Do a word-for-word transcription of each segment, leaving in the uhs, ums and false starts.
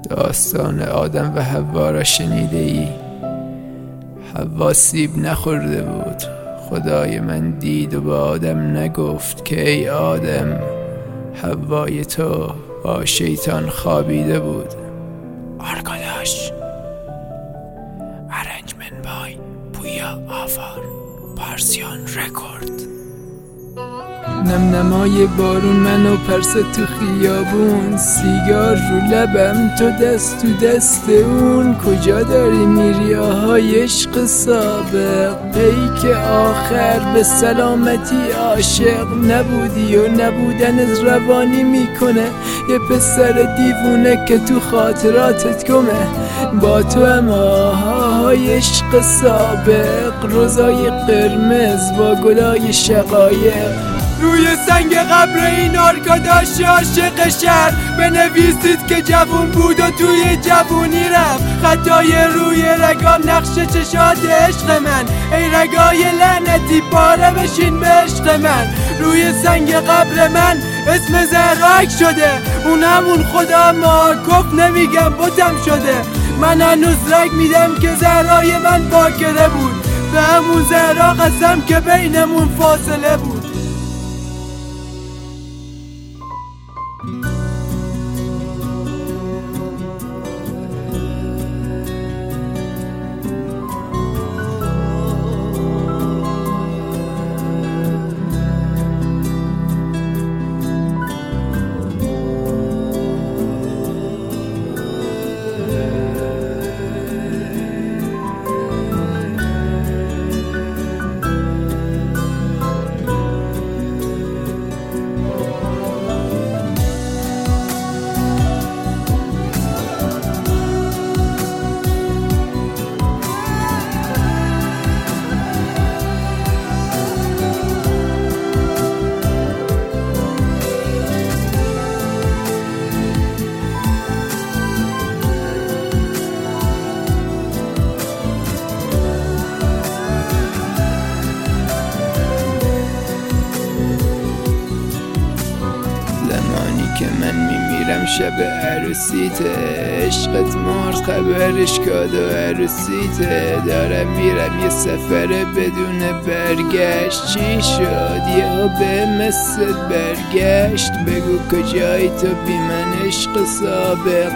داستان آدم و حوا را شنیده ای؟ حوا سیب نخورده بود، خدای من دید و به آدم نگفت که ای آدم، حوای تو با شیطان خوابیده بود. آرکاداش ارنجمنت بای پویا آفار پارسیان رکورد. نم نمای بارون منو پرس تو خیابون، سیگار رو لبم تو دست تو دست اون. کجا داری میری آهای عشق سابق؟ پیک آخر به سلامتی عاشق نبودی و نبودن از روانی میکنه یه پسر دیوونه که تو خاطراتت گمه. با تو هم آهای عشق سابق، روزای قرمز با گلای شقایق. روی سنگ قبر این آرکاداش عاشق شهر بنویسید که جوون بود و توی جوونی رفت. خطای روی رگام نقش چشات عشق من، ای رگای لعنتی پاره بشین به عشق من. روی سنگ قبر من اسم زهراک شده، اون همون خدا ما کف نمیگم بتم شده. من هنوز رگ میدم که زهرای من باکره بود، به همون زهرا قسم که بینمون فاصله بود. که من میمیرم شب عروسیت، عشقت مرد خبرش کاد و عروسیت. دارم میرم یه سفر بدون برگشت، چی شد یهو به مثل برگشت؟ بگو کجایی تو بی من عشق سابق؟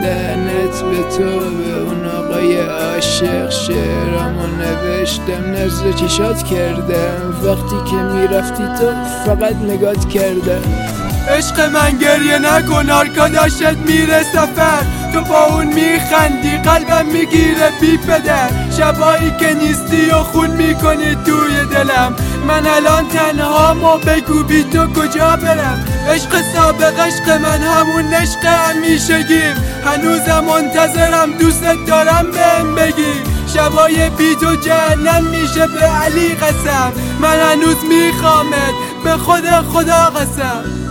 لعنت به تو به اون آقای عاشق. شعرامو نوشتم نظر چشات کردم، وقتی که میرفتی تو فقط نگات کردم. عشق من گریه نکن آرکاداشت میره سفر، تو با اون میخندی قلبم میگیره بی پدر. شبایی که نیستی و خون میکنی توی دلم، من الان تنها ما بگو بی تو کجا برم؟ عشق سابق عشق من همون عشق همیشگیم، هنوزم منتظرم دوست دارم بهم بگی. شبای بی تو جهنم میشه به علی قسم، من هنوز میخوامت به خدا خدا قسم.